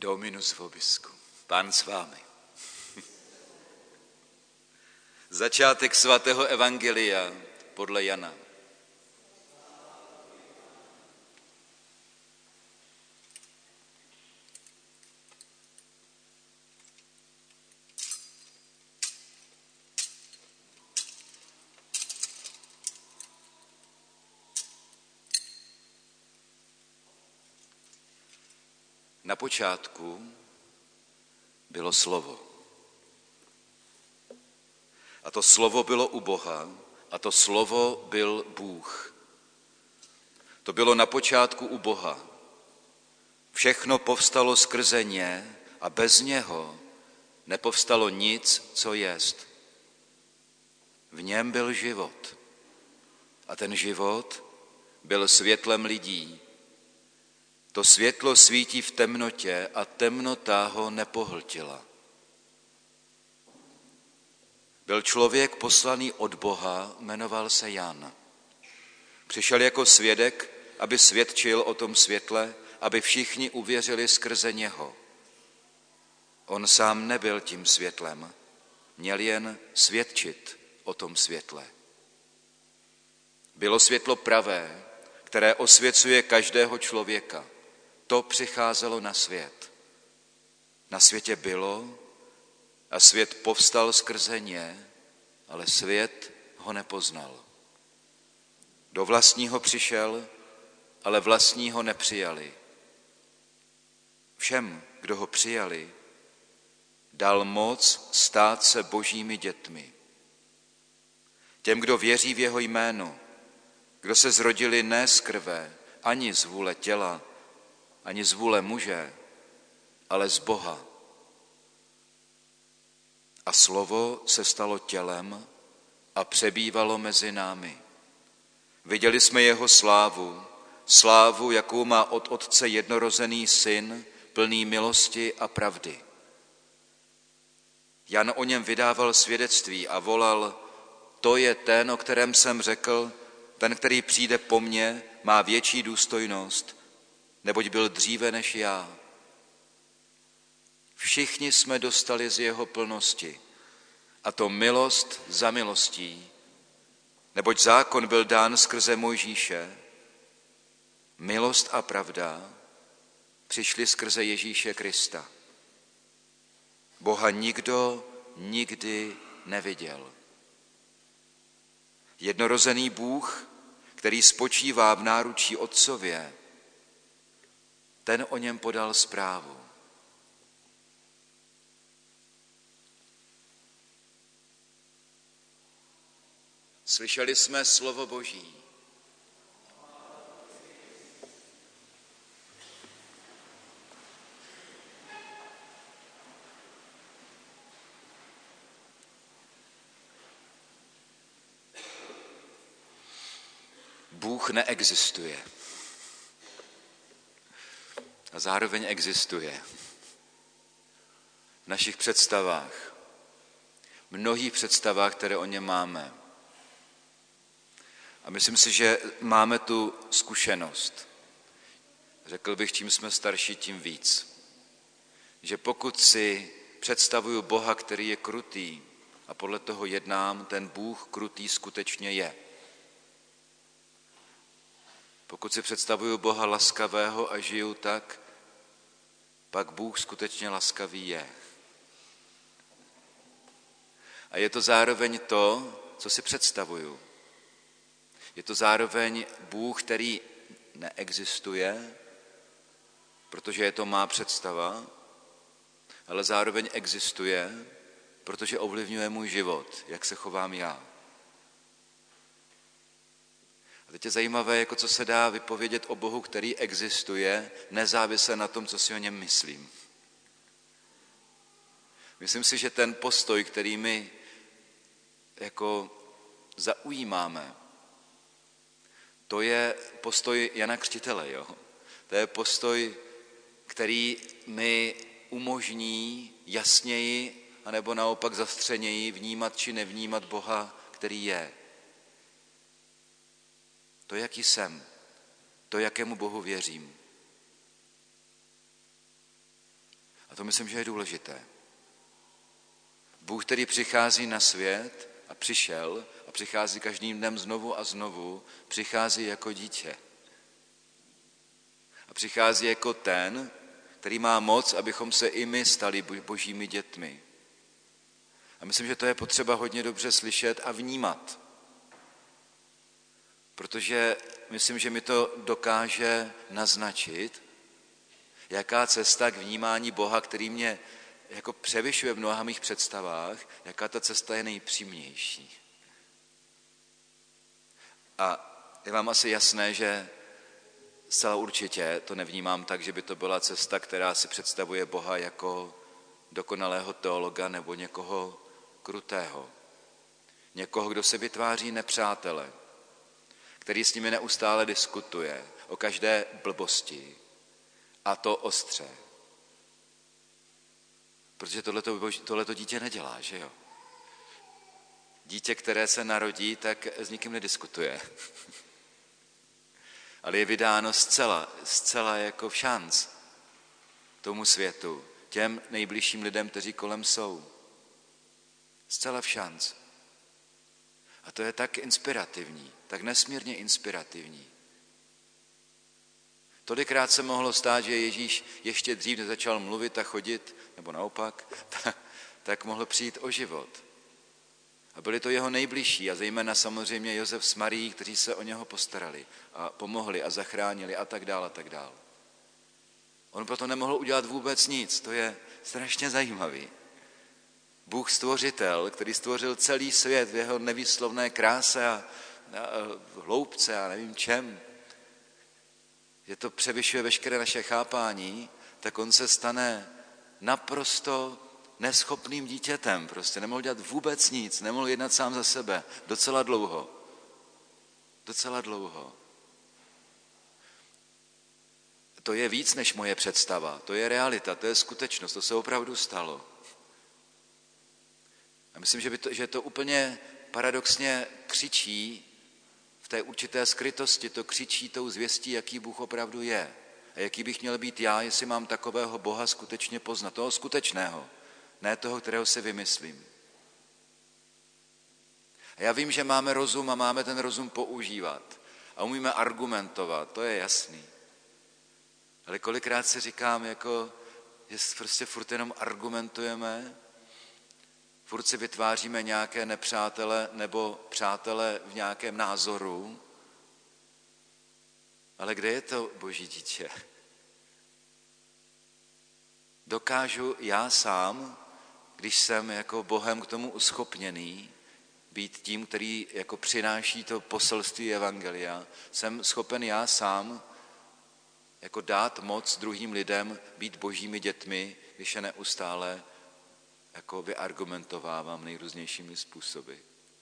Dominus vobiscum. Pán s vámi. Začátek svatého evangelia podle Jana. Na počátku bylo slovo. A to slovo bylo u Boha a to slovo byl Bůh. To bylo na počátku u Boha. Všechno povstalo skrze ně a bez něho nepovstalo nic, co jest. V něm byl život a ten život byl světlem lidí. To světlo svítí v temnotě a temnota ho nepohltila. Byl člověk poslaný od Boha, jmenoval se Jan. Přišel jako svědek, aby svědčil o tom světle, aby všichni uvěřili skrze něho. On sám nebyl tím světlem, měl jen svědčit o tom světle. Bylo světlo pravé, které osvěcuje každého člověka. To přicházelo na svět. Na světě bylo a svět povstal skrze ně, ale svět ho nepoznal. Do vlastního přišel, ale vlastní ho nepřijali. Všem, kdo ho přijali, dal moc stát se božími dětmi. Těm, kdo věří v jeho jméno, kdo se zrodili ne z krve, ani z vůle těla, ani z vůle muže, ale z Boha. A slovo se stalo tělem a přebývalo mezi námi. Viděli jsme jeho slávu, jakou má od Otce jednorozený syn, plný milosti a pravdy. Jan o něm vydával svědectví a volal, to je ten, o kterém jsem řekl, ten, který přijde po mně, má větší důstojnost, neboť byl dříve než já. Všichni jsme dostali z jeho plnosti, a to milost za milostí, neboť zákon byl dán skrze Mojžíše, milost a pravda přišly skrze Ježíše Krista. Boha nikdo nikdy neviděl. Jednorozený Bůh, který spočívá v náručí Otcově, ten o něm podal zprávu. Slyšeli jsme slovo Boží. Bůh neexistuje. A zároveň existuje. V našich představách, mnohých představách, které o něm máme. A myslím si, že máme tu zkušenost. Řekl bych, čím jsme starší, tím víc. Že pokud si představuju Boha, který je krutý a podle toho jednám, ten Bůh krutý skutečně je. Pokud si představuju Boha laskavého a žiju tak, pak Bůh skutečně laskavý je. A je to zároveň to, co si představuju. Je to zároveň Bůh, který neexistuje, protože je to má představa, ale zároveň existuje, protože ovlivňuje můj život, jak se chovám já. A teď je zajímavé, jako co se dá vypovědět o Bohu, který existuje, nezávisle na tom, co si o něm myslím. Myslím si, že ten postoj, který my jako zaujímáme, to je postoj Jana Křtitele. Jo? To je postoj, který mi umožní jasněji, anebo naopak zastřeněji vnímat či nevnímat Boha, který je. To, jaký jsem, to, jakému Bohu věřím. A to myslím, že je důležité. Bůh, který přichází na svět a přišel a přichází každým dnem znovu a znovu, přichází jako dítě. A přichází jako ten, který má moc, abychom se i my stali božími dětmi. A myslím, že to je potřeba hodně dobře slyšet a vnímat. Protože myslím, že mi to dokáže naznačit, jaká cesta k vnímání Boha, který mě jako převyšuje v mnoha mých představách, jaká ta cesta je nejpřímnější. A je vám asi jasné, že zcela určitě to nevnímám tak, že by to byla cesta, která si představuje Boha jako dokonalého teologa nebo někoho krutého. Někoho, kdo se vytváří nepřátele, který s nimi neustále diskutuje o každé blbosti a to ostře. Protože tohleto dítě nedělá, že jo? Dítě, které se narodí, tak s nikým nediskutuje. Ale je vydáno zcela jako v šanc tomu světu, těm nejbližším lidem, kteří kolem jsou. Zcela v šanc. A to je tak inspirativní, tak nesmírně inspirativní. Tolikrát se mohlo stát, že Ježíš ještě dřív nezačal mluvit a chodit, nebo naopak, tak mohl přijít o život. A byli to jeho nejbližší a zejména samozřejmě Josef s Marií, kteří se o něho postarali a pomohli a zachránili a tak dál a tak dál. On proto nemohl udělat vůbec nic, to je strašně zajímavý. Bůh stvořitel, který stvořil celý svět v jeho nevýslovné kráse a hloubce a nevím čem, že to převyšuje veškeré naše chápání, tak on se stane naprosto neschopným dítětem. Prostě nemohl dělat vůbec nic, nemohl jednat sám za sebe. Docela dlouho. To je víc než moje představa, to je realita, to je skutečnost, to se opravdu stalo. A myslím, že to úplně paradoxně křičí v té určité skrytosti, to křičí tou zvěstí, jaký Bůh opravdu je. A jaký bych měl být já, jestli mám takového Boha skutečně poznat. Toho skutečného, ne toho, kterého si vymyslím. A já vím, že máme rozum a máme ten rozum používat. A umíme argumentovat, to je jasný. Ale kolikrát si říkám, že prostě furt jenom argumentujeme, furt si vytváříme nějaké nepřátele nebo přátele v nějakém názoru. Ale kde je to Boží dítě? Dokážu já sám, když jsem jako Bohem k tomu uschopněný, být tím, který jako přináší to poselství evangelia, jsem schopen já sám jako dát moc druhým lidem být Božími dětmi, když je neustále jako vyargumentovávám nejrůznějšími způsoby.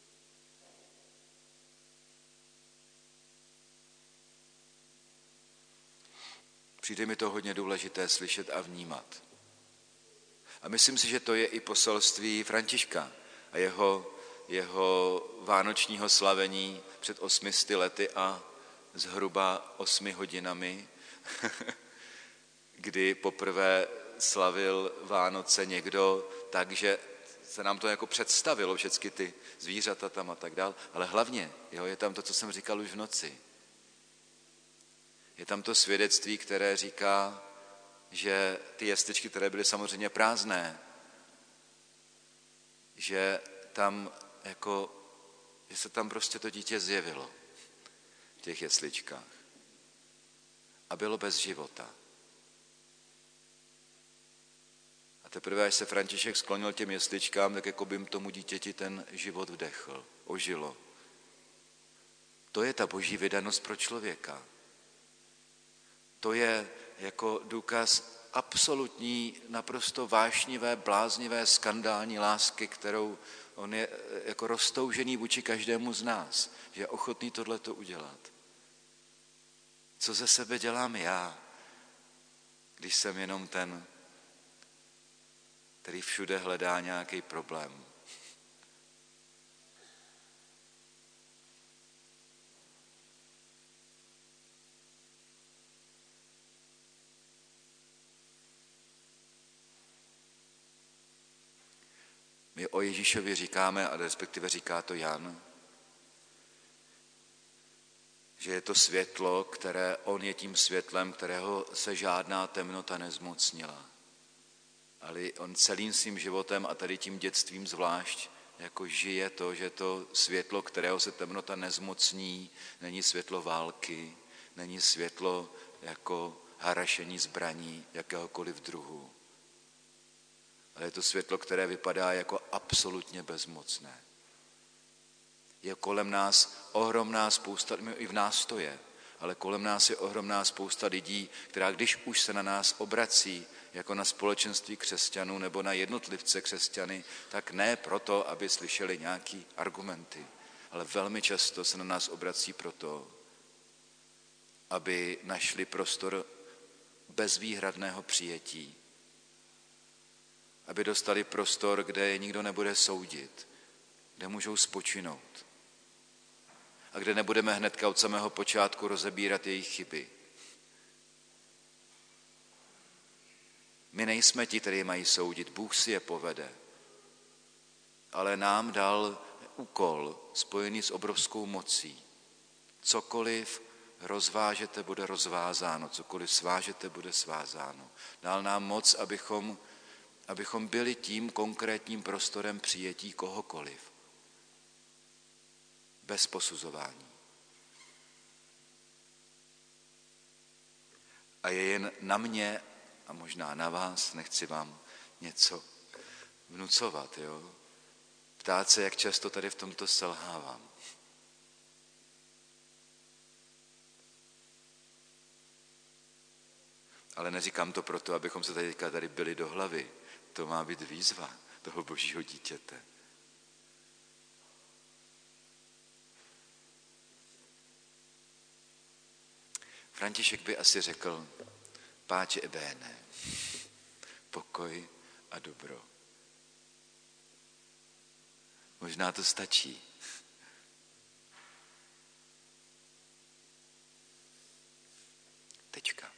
Přijde mi to hodně důležité slyšet a vnímat. A myslím si, že to je i poselství Františka a jeho vánočního slavení před 800 lety a zhruba 8 hodinami, kdy poprvé slavil Vánoce někdo tak, že se nám to jako představilo, všechny ty zvířata tam a tak dál, ale hlavně je tam to, co jsem říkal už v noci. Je tam to svědectví, které říká, že ty jesličky, které byly samozřejmě prázdné, že se tam prostě to dítě zjevilo v těch jesličkách a bylo bez života. A teprve, až se František sklonil těm jesličkám, tak jako by tomu dítěti ten život vdechl, ožilo. To je ta boží vydanost pro člověka. To je jako důkaz absolutní, naprosto vášnivé, bláznivé, skandální lásky, kterou on je jako roztoužený vůči každému z nás, že je ochotný tohleto udělat. Co ze sebe dělám já, když jsem jenom ten, který všude hledá nějaký problém? My o Ježíšovi říkáme, a respektive říká to Jan, že je to světlo, on je tím světlem, kterého se žádná temnota nezmocnila. Ale on celým svým životem a tady tím dětstvím zvlášť jako žije to, že to světlo, kterého se temnota nezmocní, není světlo války, není světlo jako harašení zbraní jakéhokoliv druhu. Ale je to světlo, které vypadá jako absolutně bezmocné. Je kolem nás ohromná spousta, i v nás to je, ale kolem nás je ohromná spousta lidí, která když už se na nás obrací jako na společenství křesťanů nebo na jednotlivce křesťany, tak ne proto, aby slyšeli nějaké argumenty, ale velmi často se na nás obrací proto, aby našli prostor bezvýhradného přijetí, aby dostali prostor, kde je nikdo nebude soudit, kde můžou spočinout a kde nebudeme hnedka od samého počátku rozebírat jejich chyby. My nejsme ti, kteří mají soudit, Bůh si je povede, ale nám dal úkol spojený s obrovskou mocí. Cokoliv rozvážete, bude rozvázáno, cokoliv svážete, bude svázáno. Dal nám moc, abychom byli tím konkrétním prostorem přijetí kohokoliv. Bez posuzování. A je jen na mě a možná na vás, nechci vám něco vnucovat, jo? Ptát se, jak často tady v tomto selhávám. Ale neříkám to proto, abychom se tady byli do hlavy. To má být výzva toho božího dítěte. František by asi řekl, pace e bene, pokoj a dobro. Možná to stačí. Tečka.